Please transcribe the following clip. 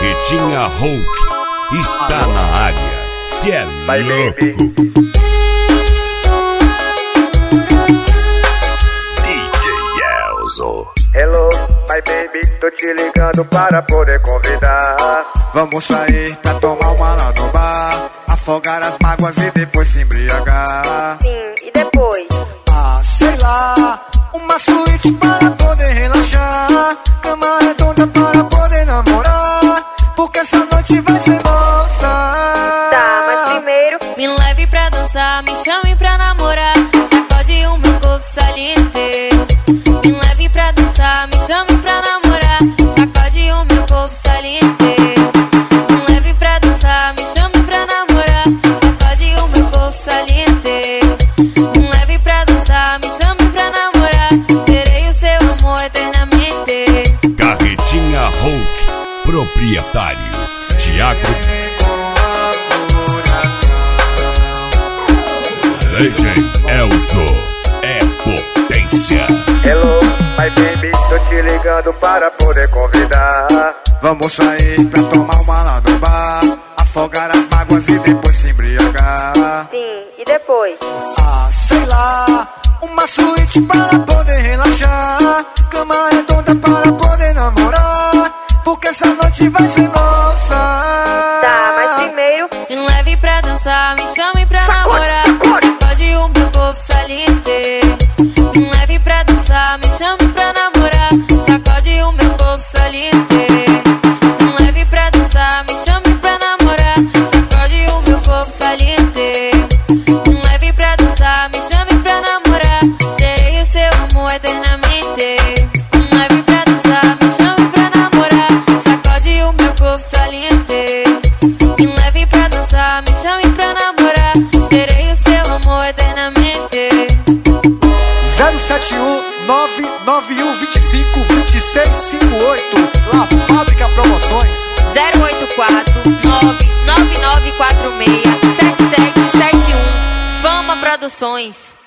Carretinha Hulk está na área. Cê é louco. DJ Elzo. Hello, my baby, tô te ligando para poder convidar. Vamos sair pra tomar uma lá no bar, afogar as mágoas e depois se embriagar. Sim, e depois? Sei lá, uma suíte para poder relaxar, cama redonda para poder namorar, porque essa noite vai ser nossa. Tá, mas primeiro me leve pra dançar, me chame pra namorar, sacode o meu corpo saliente. Me leve pra dançar, me chame pra namorar, sacode o meu corpo saliente. Me leve pra dançar, me chame pra namorar, sacode o meu corpo saliente. Me leve pra dançar, me chame pra namorar, serei o seu amor eternamente. Carretinha Hulk, proprietário Thiago DJ Elzo, é potência. Hello, my baby, tô te ligando para poder convidar. Vamos sair pra tomar uma lá no bar, afogar as mágoas e depois se embriagar. sim, e depois? Sei lá, uma suíte para poder relaxar, cama redonda para poder namorar, porque essa noite vai ser nossa. Tá, mas primeiro Me leve pra dançar, me chame pra namorar, sacode o meu corpo saliente. Me leve pra dançar, me chame pra namorar, sacode o meu corpo saliente. Me leve pra dançar, me chame pra namorar, sacode o meu corpo saliente. Me leve pra dançar, me chame pra namorar, serei o seu amor eternamente. Me leve pra dançar, me chame pra namorar, sacode o meu corpo saliente. Me leve pra dançar, me chame pra namorar, serei o seu amor eternamente. 071 991 25 26 58, La Fábrica Promoções. 084 99946 7771 Fama Produções.